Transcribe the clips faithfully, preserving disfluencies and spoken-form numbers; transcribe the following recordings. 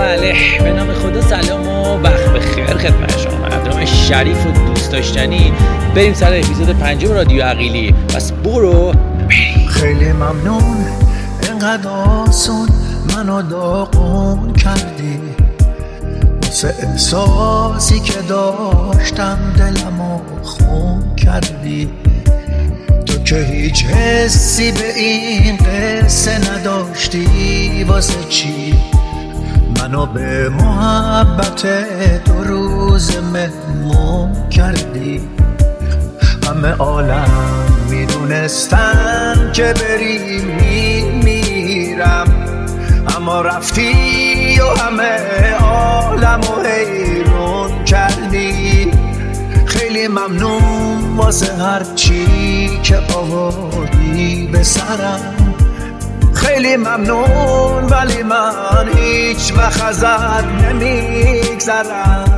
بله، به نام خدا سلام و وقت بخیر خدمت شما مردم شریف و دوست داشتنی. بریم سر اپیزود پنجم رادیو عقیلی. پس برو بریم. خیلی ممنون اینقدر آسون منو داغون کردی، واسه احساسی که داشتم دلمو خون کردی. تو که هیچ حسی به این قصه نداشتی، واسه چی منو به محبت دو روز مهمون کردی؟ همه عالم میدونستن که بری میمیرم، اما رفتی و همه عالمو حیرون کردی. خیلی ممنون واسه هر چی که آوردی به سرم، خیلی ممنون ولی من هیچ وقت ازت نمیگذرم.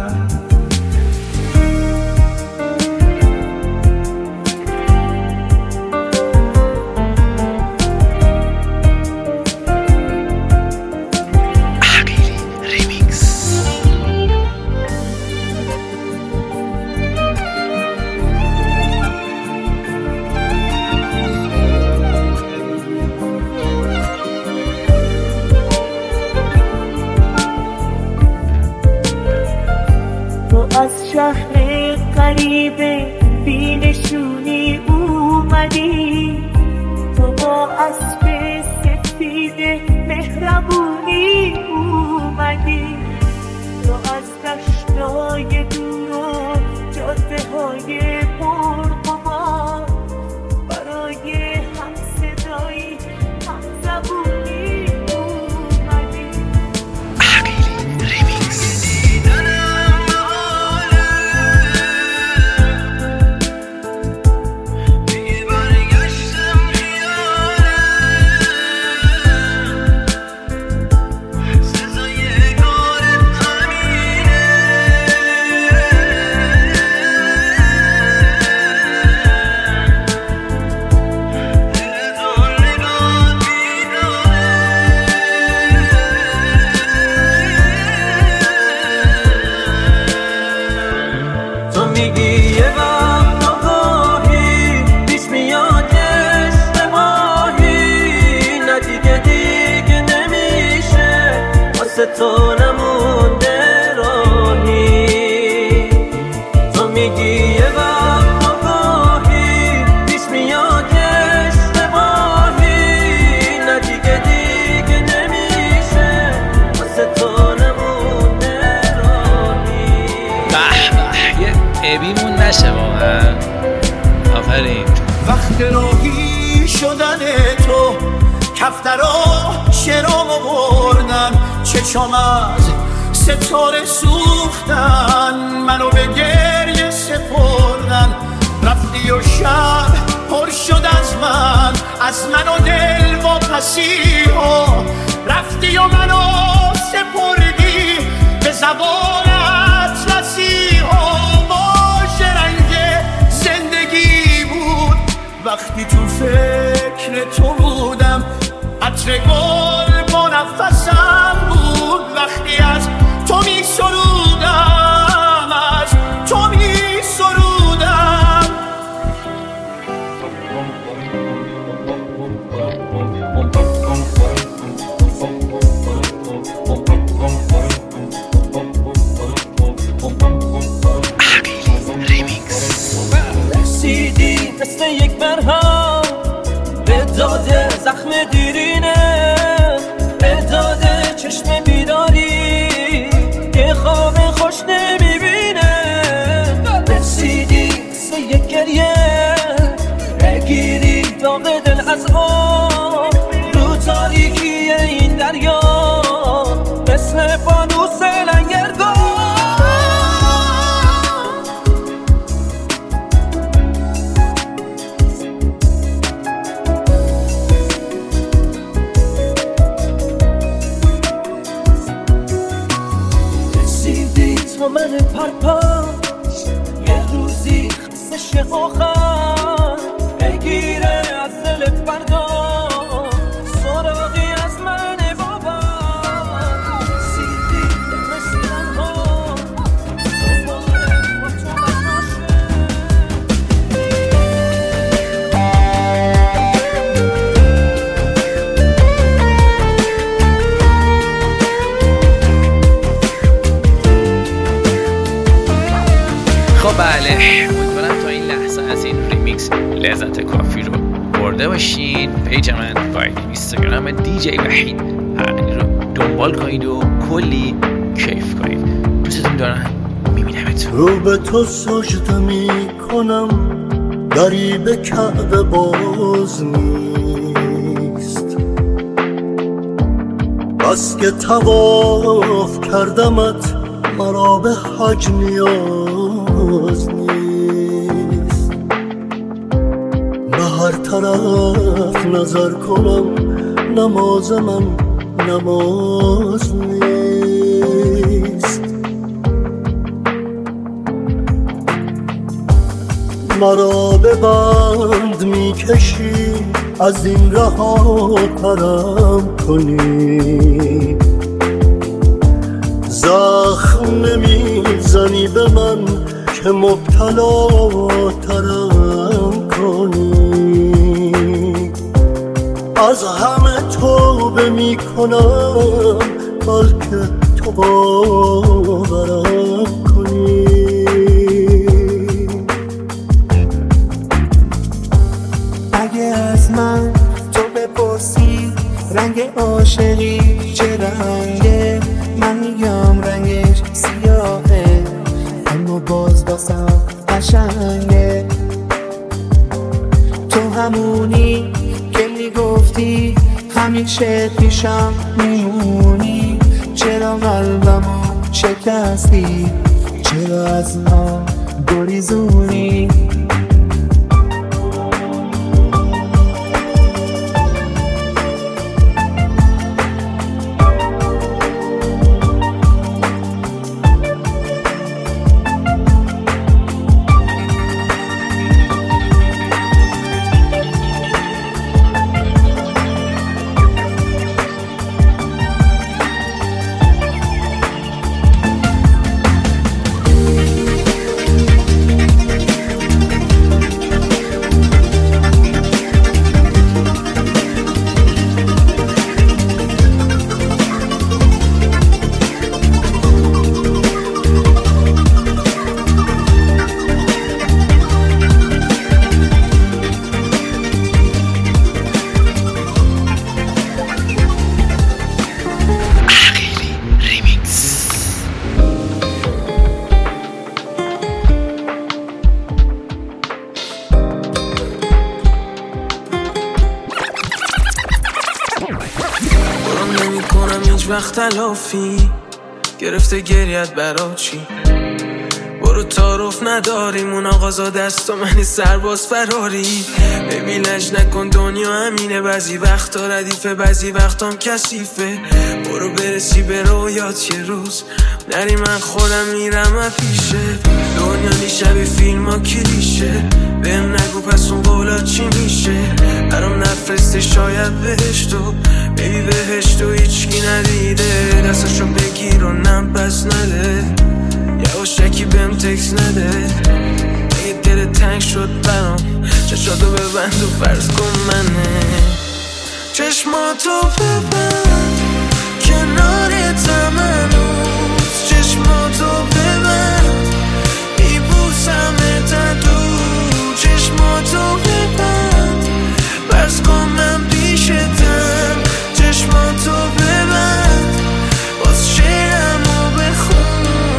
از شهر غریبه بینشونی اومدی، تو با اسب سفید مهربونی اومدی. تو از دشتای دور و جاده های پرغبار برای هم صدایی هم زبونی اومدی. عقیلی ریمیکس. تو نمونده راهی، تو میگی یه وقت آگاهی پیش میاد اشتباهی، نه دیگه دیگه نمیشه واسه تو نمونده راهی. به به، یه ابیمون نشه واقعا. آفرین. وقت راهی شدن تو کفترا شرامو بردن، چشام از ستاره سوختن، منو به گریه سپردن. رفتی و شب پر شد از من، از من و دل واپسی ها. رفتی و منو سپردی به زبان اطلسی ها. باشه رنگ زندگی بود وقتی تو فکر تو بودم، عطر گل با نفسم بود وقتی از تو می سرودم، از تو می سرودم. عقیلی ریمیکس. رسیدی مثل یک مرهم به داده زخم دیرینه، به داده چشم بیداری که خواب خوش نمیبینه. رسیدی مثل یک گریه بگیری داغ دل از آب رو تاریکی این دریا، مثل فانوس لنگرگاه. تو من پرپاش یه روزی خستش آخر بگیره از دل فردا، سراغی از من بابا. کافی رو برده باشین. پیج من باید اینستاگرام دی جی وحید عقیلی رو دنبال کنید و کلی کیف کنید. دوستتون دارم، میبینمتون. رو به تو سجده میکنم، دری به کعبه باز نیست، بس که طواف کردمت مرا به حج نیاز نیست. به هر طرف نظر کنم نماز من نماز نیست. مرا به بند میکشی از این رها ترم کنی، زخم نمیزنی به من که مبتلا ترم کنی. از همه توبه میکنم بلکه تو باورم کنی. اگه از من تو بپرسی رنگ عاشقی چه رنگه، من میگم رنگش سیاهه، اما باز واسم قشنگه. تو همونی که میگفتی همیشه پیشم میمونی، چرا قلبمو شکستی، چرا از من گریزونی. وقت تلافی گرفته گریت برا چی؟ برو تعارف نداریم اون آقازا دست و منی سرباز فراری. ببین لج نکن دنیا همینه، بعضی وقتا ردیفه بعضی وقتام کثیفه. برو برسی به رویات یه روز نری، من خودم میرم و پیشه. دنیا نیشبه فیلم ها کلیشه، بهم نگو پس اون قولا چی میشه. برام نفرسته شاید بهشتو، ببی بهشتو هیچکی ندیده. دستشو بگیر و نم پس نده، یواشکی بهم تکس نده. اگه دل تنگ شد برام چشاتو ببند و فرض کن منه. چشماتو ببند کنارتم هنوز، چشماتو ببند میبوسمت دور. چشماتو ببند فرض کن من پیشتم، چشماتو ببند باز شعرمو بخون.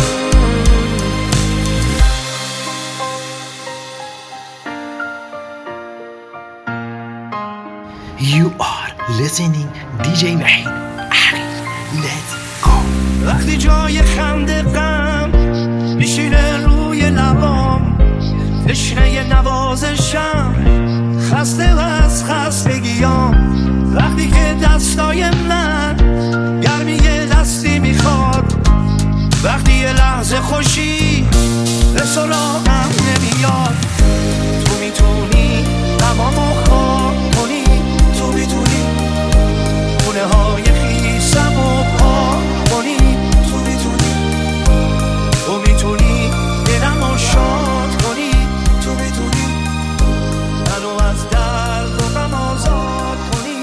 You are listening دی جی وحید عقیلی. Let's go. وقتی جای خنده غم میشینه روی لبام، تشنه نوازشم خسته و از خستگیام. وقتی که دستای من گرمی دستی میخواد، وقتی یه لحظه خوشی به سراغم نمیاد. تو میتونی غمامو خواب کنی، تو میتونی خونه های خیسمو پاک کنی، تو میتونی تو میتونی دلمو شاد کنی، تو میتونی منو از درد و غم آزاد کنی،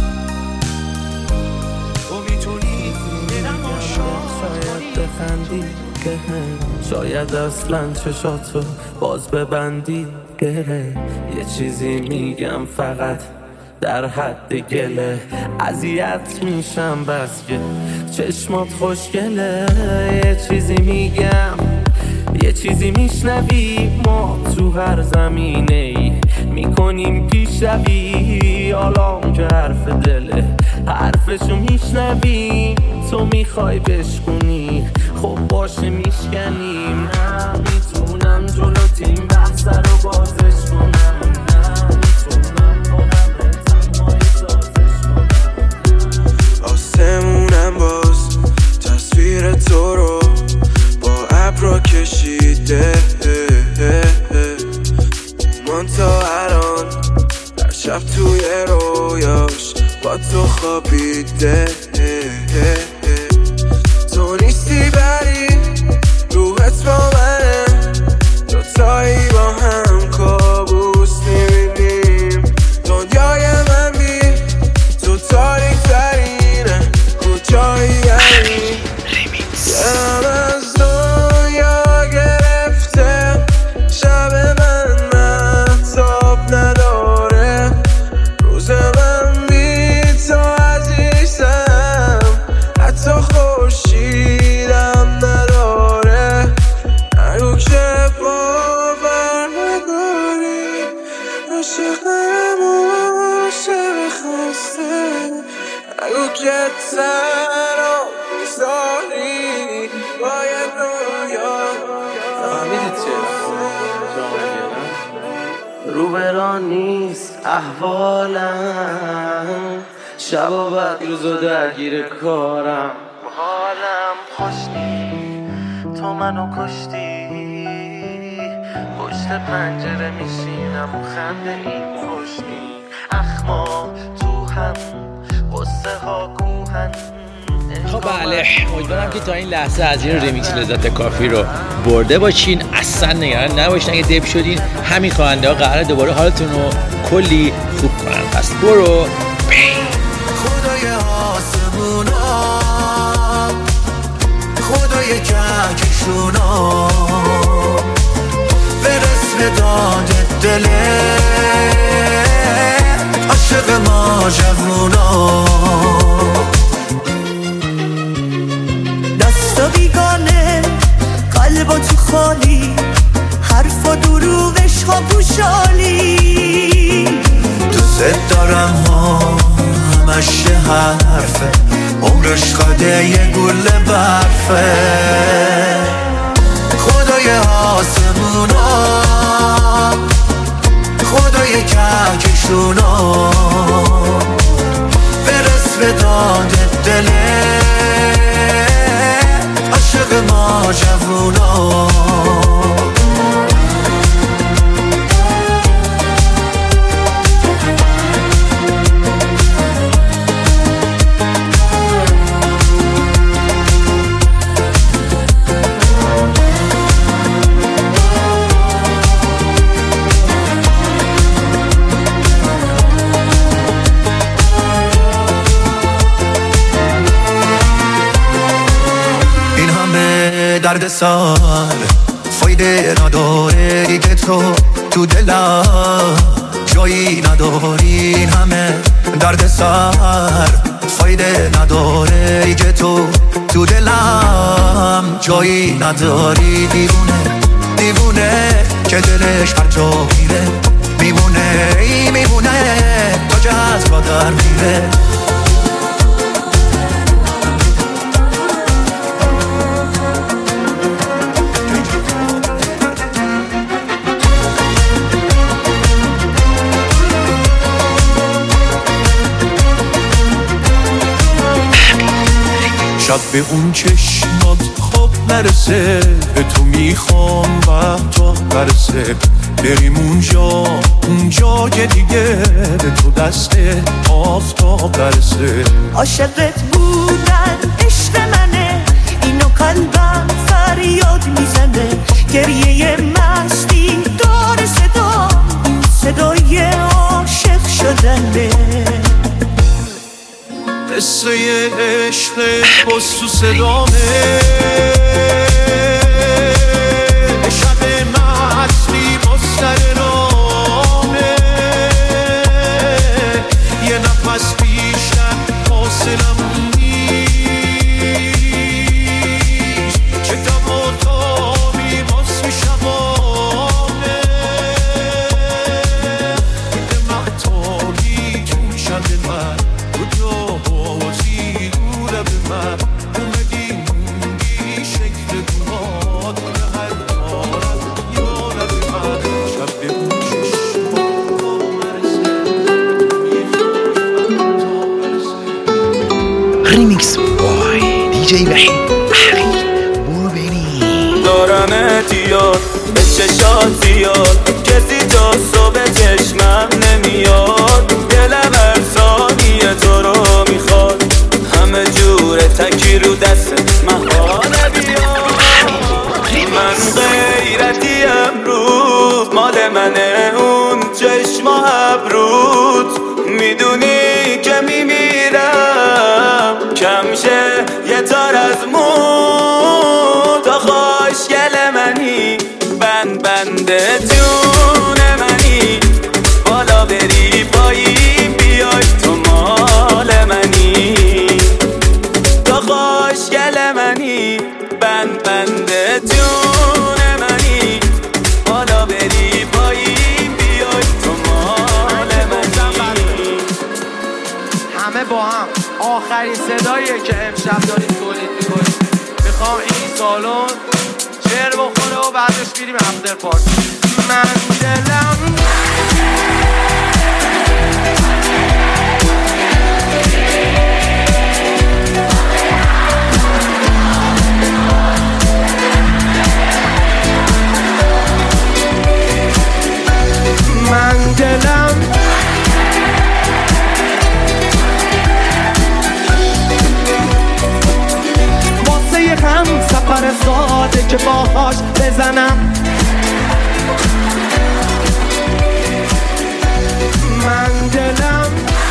تو میتونی دلمو شاد کنی. بخندی که هم شاید اصلا چشاتو باز ببندی گره. یه چیزی میگم فقط در حد گله، اذیت میشم بس که چشمات خوشگله. یه چیزی میگم یه چیزی میشنوی، ما تو هر زمینه ای میکنیم پیشروی. حالا که حرف دله حرفشو میشنوی، تو میخوای بشکنی خب باشه میشکنیم. نه میتونم جلو تیم بحث رو بازش کنم، نه میتونم با قبر تنهایی سازش کنم. آسمونم باز تصویر تو رو با ابرا کشیده، من تا الان در شب توی رویاش با تو خوابیده. تو نیستی بری روحت با منه، دوتایی با هم کابوس میبینیم. دنیای من بی تو تاریک ترینه، کجایی یعنی دلم از دنیا گرفته، شب من مهتاب نداره، روز من بی تو عزیزم، حتی خورشیدم نداره. نگو که باور نداری، عاشق عاشق خسته. نگو که تنها میذاری باید رویا. فهمیدید چه؟ رو بران نیست احوالم، شب و بعد روز و درگیر کارم. حالم خوش نی تو منو کشتی، پشت پنجره میشینم و خنده این خوشنی. اخما تو هم قصه ها کوهن. خب بله، امیدوارم که تا این لحظه از این ریمیکس لذت کافی رو برده باشین. اصلا نگران نباشین اگه دپ شدین، همین خواننده ها قراره دوباره حالتون رو کلی خوب کنن. پس برو بین. خدای آسمونا، خدای کهکشونا، برس به داد دله عاشق ما جوونا. دستا بیگانه قلبا تو خالی، حرف و دروغش ها پوشالی. دوست دارم ها همش حرفه، عمرش خاده یه گل برفه. خدای آسمونا، خدای کهکشونا، برس به داد دله عاشق ما جوونا. درد سر فایده نداره دیگه، تو تو دلم جایی نداری. این همه درد سر فایده نداره دیگه، تو تو دلم جایی نداری. دیوونه دیوونه که دلش هر جا میره میمونه، ای میمونه تا جذبا در میره. شب به اون چشمات خواب نرسه، به تو میخوام و تا برسه. بریم اونجا اونجا که دیگه به تو دست آفتاب برسه. عاشقت بودن عشق منه، اینو قلبم فریاد میزنه. گریه مستی داره صدا، این صدای عاشق شدنه. قصه عشق باز تو صدامه، شب مستی با سر راه ریمیکس بای دی جی وحید عقیل. برو بریم. دارم احتیاط به چشات زیاد، کسی تا صبح چشمم نمیاد، دلم هر ثانیه تو رو میخواد، همه جوره تکی رو دست محاله بیاد. من غیرتی امروز مال منه، اون چشم و ابروت میدونی که میمیرم، کمشه یه تار از مون تا خوشگل منی، بند بنده جون منی، بالا بری پایین بیای تو مال منی، تا خوشگل منی، بند بنده جون منی، بالا بری پایین بیای تو مال منی. همه با هم آخرین صداییه که امشب داریم تولید میکنیم. میخوام این سالن شعر بخونه و بعدش بیریم افتر پارتی. من دلم من دلم واسه یه هم سفر ساده که باهاش بزنم. من دلم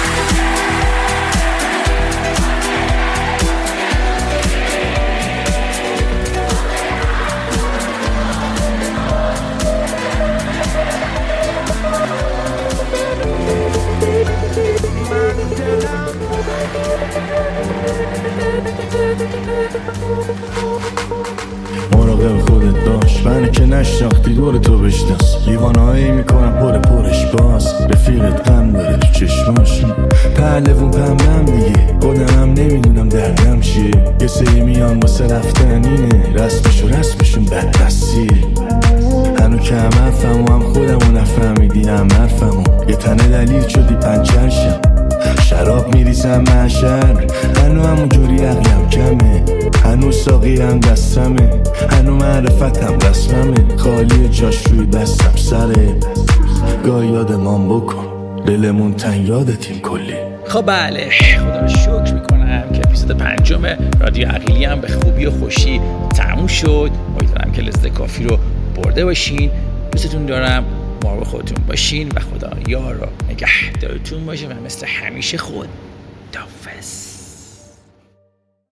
مراقب خودت باش، من که نشناختی دور تو بشناس، لیوانهایی میکنم پر پرش باز، رفیقت غم داره تو چشماش، پهلوون پمنم دیگه، خودمم نمیدونم دردم چیه، یه سری میان واسه رفتن اینه، رسمشو رسمشون بدبستیه، هنو که هم حرفمو هم خودمو نفهمیدی هم حرفمو، یه تنه دلیل شدی پنچرشم، شراب میریزم محشر، هنو همون جوری عقلم کمه، هنو ساقی هم دستمه، هنو معرفتم رسممه، خالی جاش روی دستم سره، گاه یادمان بکن دلمون تن یادتیم کلی. خب بله، خدا رو شکر میکنم که اپیزود پنجم رادیو عقیلی هم به خوبی و خوشی تموم شد. امیدوارم که لذت کافی رو برده باشین. دوستتون دارم، مراقب خودتون باشین و خدا یار و نگهدارتون باشه و مثل همیشه خود دافظ.